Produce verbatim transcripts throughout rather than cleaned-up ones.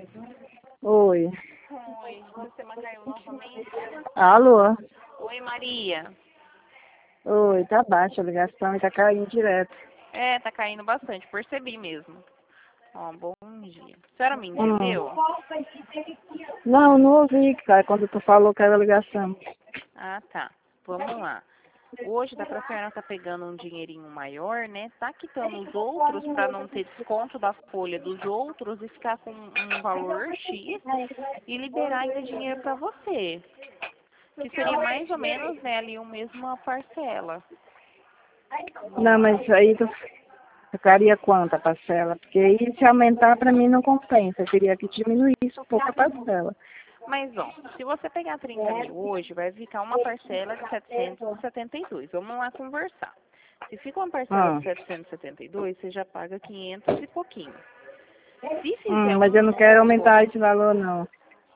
Oi. Oi, o sistema caiu novamente. Alô? Oi, Maria. Oi, tá baixa a ligação e tá caindo direto. É, tá caindo bastante, percebi mesmo. Ó, bom dia. A senhora me Hum. entendeu? Não, não ouvi, cara, quando tu falou que era ligação. Ah, tá. Vamos lá. Hoje dá pra senhora tá pegando um dinheirinho maior, né? Tá quitando os outros pra não ter desconto da folha dos outros e ficar com um valor X e liberar ainda dinheiro pra você. Que seria mais ou menos, né, ali uma mesma parcela. Não, mas aí tu ficaria quanto a parcela? Porque aí se aumentar pra mim não compensa. Eu queria que diminuísse um pouco a parcela. Mas, ó, se você pegar trinta mil hoje, vai ficar uma parcela de setecentos e setenta e dois. Vamos lá conversar. Se fica uma parcela Ah. de setecentos e setenta e dois, você já paga quinhentos e pouquinho. Se fizer Hum, mas um eu não quero novo... aumentar esse valor, não.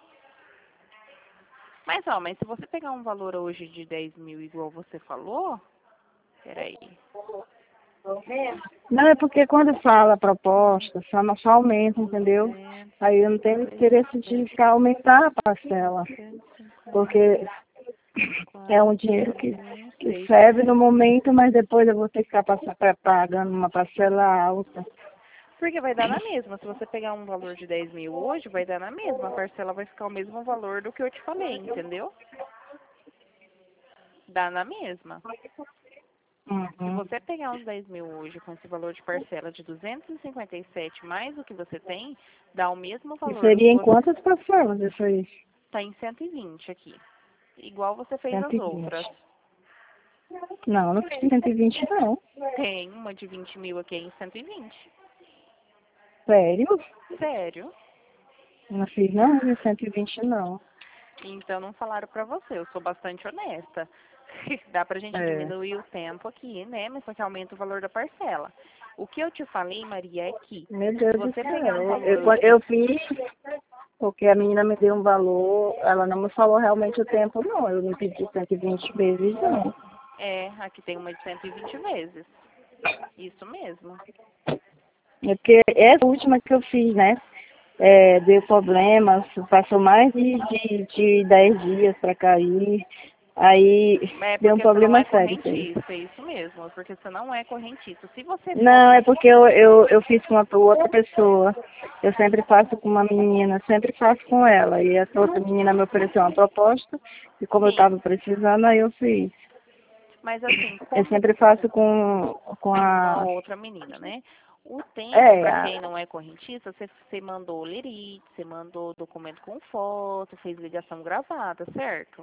Mas, ó, mas se você pegar um valor hoje de dez mil igual você falou... Peraí. Não, é porque quando fala a proposta, só, só aumenta, entendeu? duzentos, Aí eu não tenho interesse de ficar aumentar a parcela. cento e cinquenta, Porque é um dinheiro que, não que sei. serve no momento, mas depois eu vou ter que ficar passa- pa- pagando uma parcela alta. Porque vai dar na mesma. Se você pegar um valor de dez mil hoje, vai dar na mesma. A parcela vai ficar o mesmo valor do que eu te falei, entendeu? Dá na mesma. Se Uhum. você pegar os dez mil hoje com esse valor de parcela de duzentos e cinquenta e sete mais o que você tem, dá o mesmo E valor do que seria em você quantas parcelas isso aí? está em cento e vinte aqui. Igual você fez cento as e outras. vinte. Não, não fiz cento e vinte não. Tem uma de vinte mil aqui em cento e vinte. Sério? Sério? Não fiz não, de cento e vinte não. Então não falaram pra você. Eu sou bastante honesta. Dá pra gente É. diminuir o tempo aqui, né? Mas só que aumenta o valor da parcela. O que eu te falei, Maria, é que Meu se Deus do você pegar um céu. Eu, valor eu, eu fiz porque a menina me deu um valor, ela não me falou realmente o tempo não. Eu não pedi cento e vinte vezes não. É, aqui tem uma de cento e vinte vezes. Isso mesmo. É porque essa última que eu fiz, né? É, deu problemas, passou mais de, de, de dez dias para cair. Aí É deu um porque você não problema é sério isso aí. correntista, é isso mesmo. É porque você não é correntista. Se você for Não, é com... porque eu, eu, eu fiz com uma outra pessoa. Eu sempre faço com uma menina, sempre faço com ela. E essa outra menina me ofereceu uma proposta, e como eu Sim, estava precisando, aí eu fiz. mas assim, Eu como sempre faço com, com com a a. outra menina, né? O tempo, É, para a, quem não é correntista, você, você mandou lerite, você mandou documento com foto, fez ligação gravada, certo?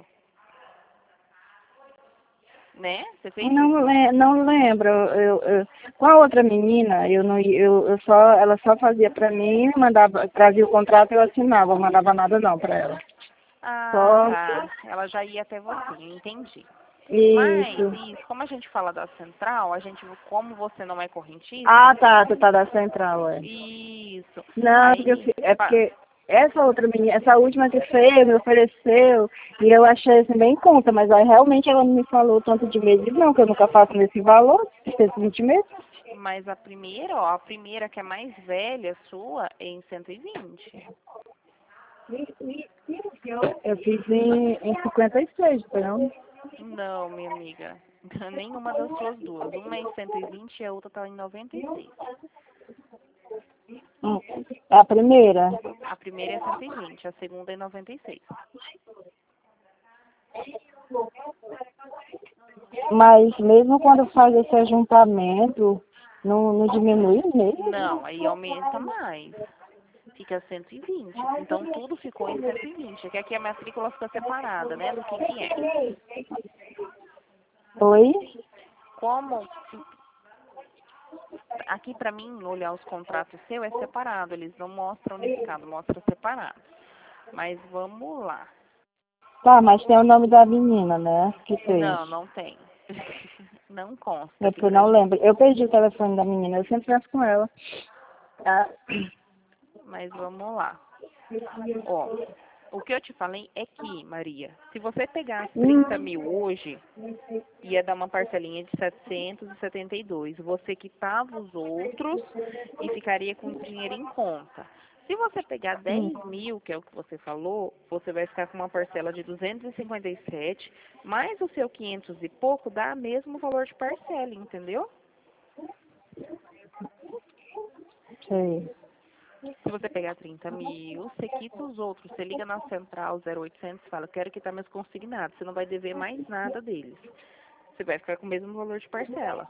Né? Você fez não, isso? le- não lembro. Eu, eu, com a outra menina, eu não, eu, eu só, ela só fazia para mim, mandava, trazia o contrato e eu assinava, não mandava nada não para ela. Ah, Só tá. Ela já ia até você, eu entendi. Mas, isso. isso, como a gente fala da central, a gente, como você não é correntista, Ah, tá, tu tá da central, é. isso. Não, porque eu Aí, fi- é pa- porque essa outra menina, essa última que fez, me ofereceu, e eu achei assim bem em conta, mas aí realmente ela não me falou tanto de meses não, que eu nunca faço nesse valor, esses vinte meses. mas a primeira, ó, a primeira que é mais velha sua é em cento e vinte. Eu fiz em, em cinquenta e seis, então. Não, minha amiga. Nenhuma das suas duas. Uma é em cento e vinte e a outra tá em noventa e seis. Hum, A primeira. A primeira é cento e vinte, a segunda é noventa e seis. Mas mesmo quando faz esse ajuntamento, não, não diminui mesmo? Não, aí aumenta mais. Fica cento e vinte. Então tudo ficou em cento e vinte. É que aqui a matrícula fica separada, né? Do que que é. Oi? Como aqui pra mim olhar os contratos seu é separado, eles não mostram unificado, mostra separado. Mas vamos lá. Tá, mas tem o nome da menina, né? Que fez. Não, não tem. Não consta É aqui porque eu pra não gente. lembro. Eu perdi o telefone da menina, eu sempre faço com ela. Ah, Mas vamos lá. Ó, o que eu te falei é que, Maria, se você pegasse hum, trinta mil hoje, ia dar uma parcelinha de setecentos e setenta e dois. Você quitava os outros e ficaria com o dinheiro em conta. Se você pegar dez mil, que é o que você falou, você vai ficar com uma parcela de duzentos e cinquenta e sete, mais o seu quinhentos e pouco, dá o mesmo valor de parcela, entendeu? Sei. Se você pegar trinta mil, você quita os outros. Você liga na central zero oitocentos e fala, eu quero quitar meus consignados. Você não vai dever mais nada deles. Você vai ficar com o mesmo valor de parcela.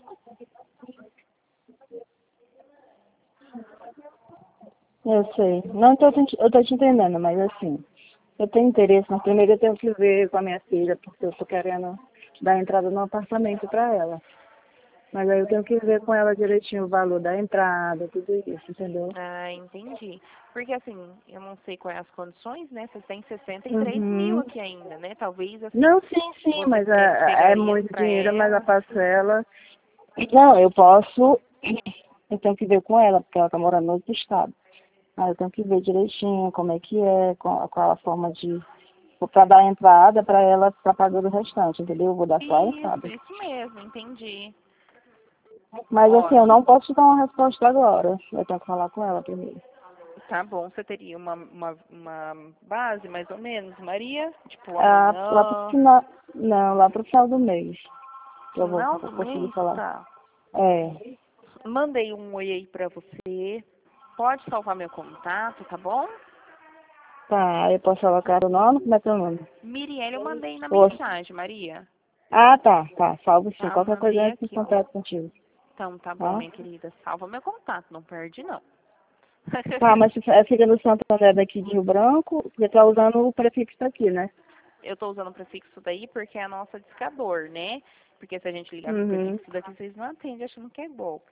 Eu sei. Não tô, te- eu tô te entendendo, mas assim, eu tenho interesse, mas primeiro eu tenho que ver com a minha filha, porque eu tô querendo dar entrada no apartamento para ela. Mas aí eu tenho que ver com ela direitinho o valor da entrada, tudo isso, entendeu? Ah, entendi. Porque assim, eu não sei quais as condições, né? Você tem sessenta e três mil Uhum. aqui ainda, né? Talvez assim, Não, sim, sim, você mas pe- é, é pegaria muito pra dinheiro, mas a ela. parcela. Não, eu posso. Eu tenho que ver com ela, porque ela tá morando no outro estado. Aí eu tenho que ver direitinho como é que é, qual, qual a forma de. Pra dar entrada pra ela ficar pagando o restante, entendeu? Eu vou dar só a Isso, entrada. isso mesmo, entendi. Mas Ó, assim, eu não posso te dar uma resposta agora. Eu tenho que falar com ela primeiro. tá bom, você teria uma, uma, uma base, mais ou menos, Maria? Tipo, Ah, lá pro amanhã, final. Não, lá pro final do mês. Eu vou, final vou do conseguir mês, falar. tá. É. Mandei um oi aí pra você. Pode salvar meu contato, tá bom? Tá, aí eu posso colocar o nome? Como é que é o nome? Mirielle, eu mandei na Ô, mensagem, Maria. ah, tá, tá. Salvo sim. Tá, Qualquer coisa mandei eu entro em aqui, ó. contato contigo. Então, tá bom, Tá? minha querida. Salva meu contato, não perde, não. Tá, mas se é, fica no Santo André daqui de Rio Branco, porque tá usando o prefixo daqui, né? Eu tô usando o prefixo daí porque é a nossa discador, né? Porque se a gente ligar pro Uhum. prefixo daqui, vocês não atendem achando que é golpe.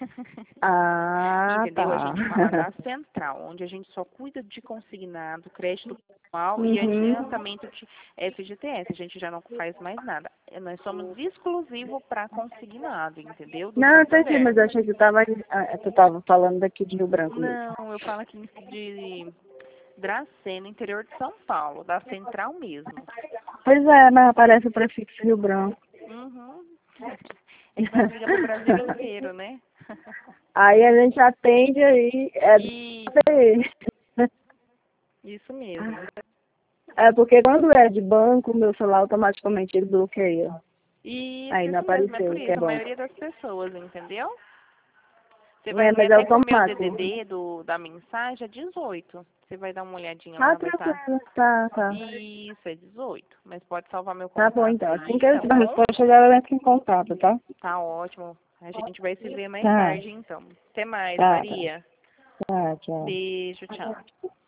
Ah, Entendeu? A tá. gente fala da central, onde a gente só cuida de consignado, crédito pessoal e Uhum. adiantamento de F G T S. A gente já não faz mais nada. Nós somos exclusivos para consignado, entendeu? Do Não, entendi, Santander. mas eu achei que tu tava, ah, tu tava falando daqui de Rio Branco mesmo. Não, eu falo aqui de Dracena, interior de São Paulo, da central mesmo. Pois é, mas aparece o prefixo Rio Branco. Uhum. É que nós ligamos pro Brasil inteiro, né? Aí a gente atende aí, é Isso, dele. isso mesmo. É porque quando é de banco, meu celular automaticamente ele bloqueia. Isso, Aí não isso mesmo. É por apareceu, que é isso, a bom. maioria das pessoas, entendeu? Você vai É, ver mas é até que o meu automático. D D D do, da mensagem é dezoito. Você vai dar uma olhadinha Ah, lá, vai estar. tranquilo. Tá, tá. Isso, é dezoito. Mas pode salvar meu Tá bom, contato então. Assim aí, que eu tá tiver a bom? resposta, já entra em contato, tá? Tá ótimo. A gente vai se ver mais Tá. tarde, então. Até mais, Tá, tá. Maria. Tá, tchau. Beijo, tchau.